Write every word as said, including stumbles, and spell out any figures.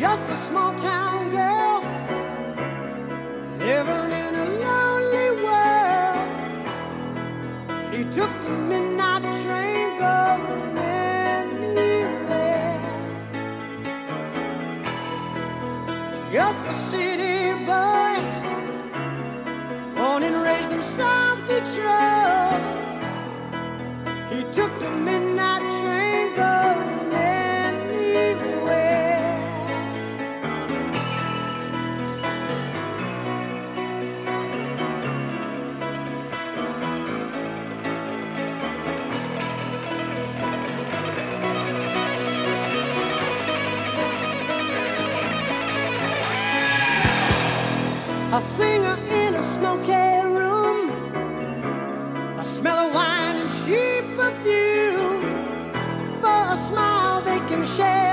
just a small town girl living in a lonely world. She took the midnight train going anywhere. Just a city boy, born and raised in South Detroit. He took the midnight train going anywhere. A singer in a smoky room, the smell of wine and cheap perfume. For a smile they can share